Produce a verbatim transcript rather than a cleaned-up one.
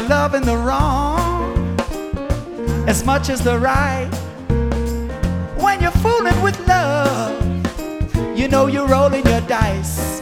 loving the wrong as much as the right. When you're fooling with love, you know you're rolling your dice.